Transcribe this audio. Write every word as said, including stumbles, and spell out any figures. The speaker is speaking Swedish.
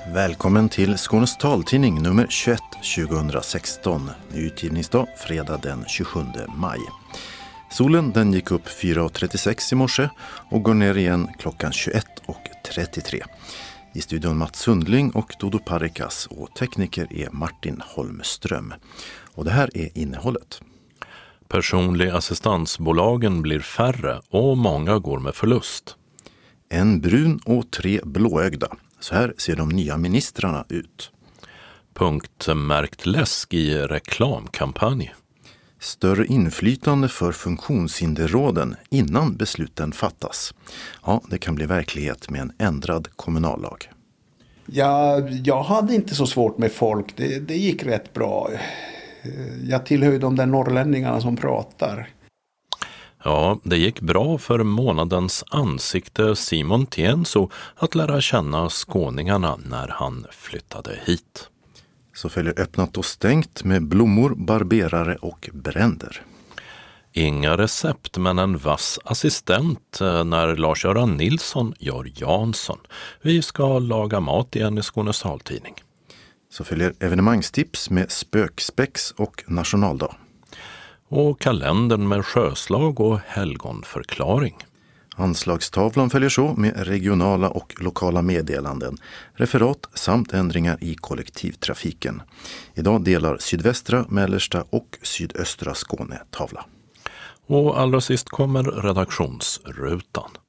Välkommen till Skånes taltidning nummer tjugoett tjugohundrasexton. Utgivningsdag fredag den tjugosjunde maj. Solen den gick upp fyra trettiosex i morse och går ner igen klockan tjugoett trettiotre. I studion Mats Sundling och Dodo Parikas och tekniker är Martin Holmström. Och det här är innehållet. Personliga assistansbolagen blir färre och många går med förlust. En brun och tre blåögda. Så här ser de nya ministrarna ut. Punktmärkt läsk i reklamkampanj. Större inflytande för funktionshinderråden innan besluten fattas. Ja, det kan bli verklighet med en ändrad kommunallag. Ja, jag hade inte så svårt med folk. Det, det gick rätt bra. Jag tillhör ju de där norrlänningarna som pratar. Ja, det gick bra för månadens ansikte Simon Tienso att lära känna skåningarna när han flyttade hit. Så följer öppnat och stängt med blommor, barberare och bränder. Inga recept men en vass assistent när Lars-Göran Nilsson gör Jansson. Vi ska laga mat igen i Skånes taltidning. Så följer evenemangstips med spökspex och nationaldag. Och kalendern med sjöslag och helgonförklaring. Anslagstavlan följer så med regionala och lokala meddelanden, referat samt ändringar i kollektivtrafiken. Idag delar sydvästra, mellersta och sydöstra Skåne tavla. Och allra sist kommer redaktionsrutan.